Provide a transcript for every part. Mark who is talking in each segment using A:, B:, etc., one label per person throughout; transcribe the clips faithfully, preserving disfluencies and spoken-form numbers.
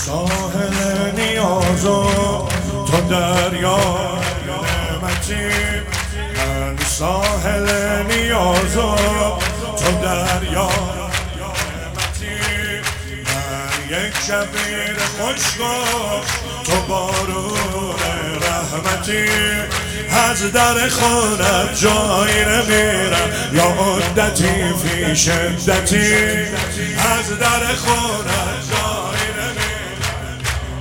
A: ساحل نیازو تو دریا نعمتی، من ساحل نیازو تو دریا نعمتی، من یک شبیر خشکو تو بارون رحمتی، از در خانت جایی نمیرم یا عدتی فی شدتی، از در خانت جایی نمیرم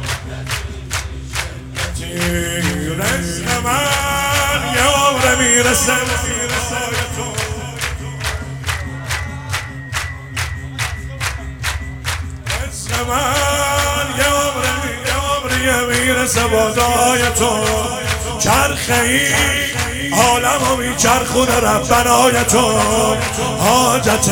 A: رزق من یه عمر میرسه بسای تو، رزق من یه عمر میرسه بازای تو، چرخه ای عالمو میچرخونه ربنای تو، حاجت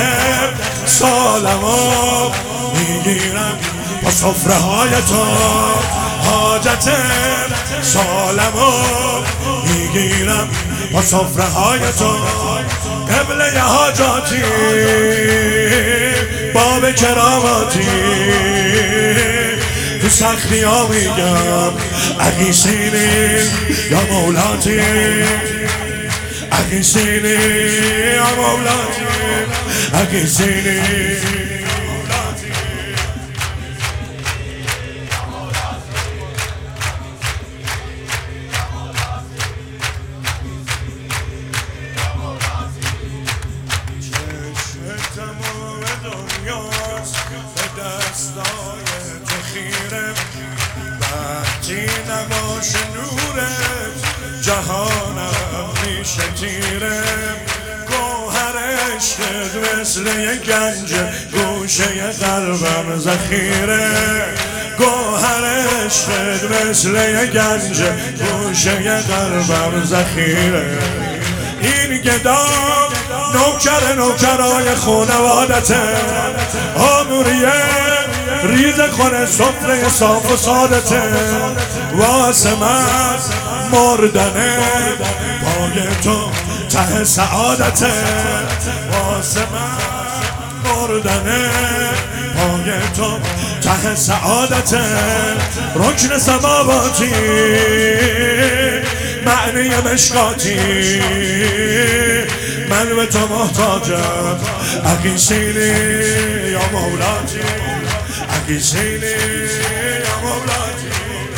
A: سالمو میگیرم با سفره های تو، حاجت سالمو میگیرم با سفره های تو، قبله حاجاتی باب کراماتی، تو سختی ها میگم اقیسینی یا مولاتی، اقیسینی یا مولاتی، اقیسینی نباشه نورت جهانم میشه تیره، گوهر عشقت مثل یه گنج گوشه قلبم ذخیره، گوهر عشقت مثل یه گنج گوشه قلبم ذخیره، این گدا نوکر نوکرای خونوادته، آموریه ریز خونه سفره صاف و سادته، واسه من مردنه پای تو ته سعادته، واسه من مردنه پای تو ته سعادته، رکن سماواتی معنی مشکاتی، من به تو محتاجم اقیسینی یا مولاتی، اقیسینی یا مولاتی،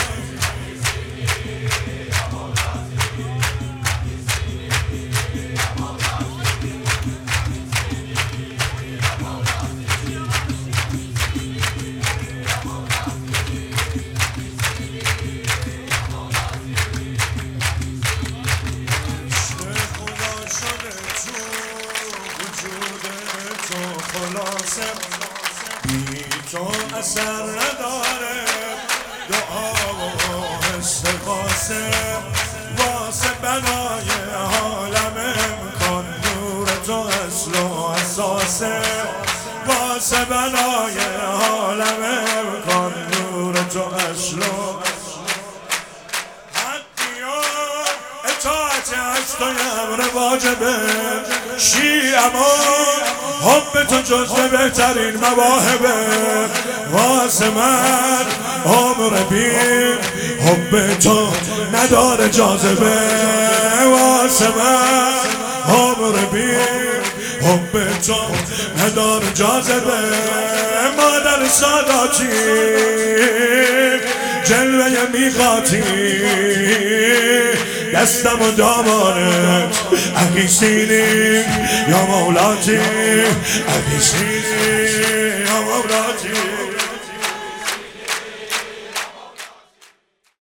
A: بی تو اثر نداره دعا و استغاثه، واسه بنای عالم امکان نور تو اصل و اساسه، واسه بنای عالم امکان نور تو اصل و اطاعت از تو امر واجبه، شیعما حب تو جزو بهترین مواهبه، واسه من عمر بی حب تو نداره جاذبه، واسه من عمر بی حب تو نداره جاذبه، مادر ساداتی جلوه میقاتی، دستم و دامانت اقیسینی یا مولاتی، اقیسینی یا مولاتی.